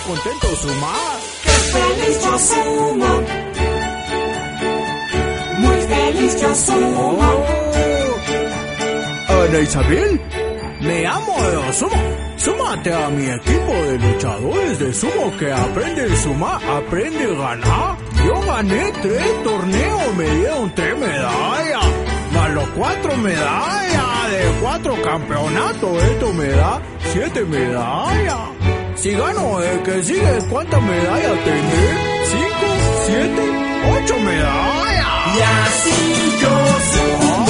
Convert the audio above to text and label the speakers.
Speaker 1: contento Suma.
Speaker 2: ¡Qué feliz yo sumo! Muy feliz yo sumo.
Speaker 1: Ana Isabel, me amo de sumo. Súmate a mi equipo de luchadores de sumo que aprende a sumar, aprende a ganar. Yo gané 3 torneos, me dieron 3 medallas, más los 4 medallas de 4 campeonatos. Esto me da 7 medallas. Si gano el que sigue, ¿cuántas medallas tendré? 5, 7, 8 medallas.
Speaker 2: Y así yo sumo.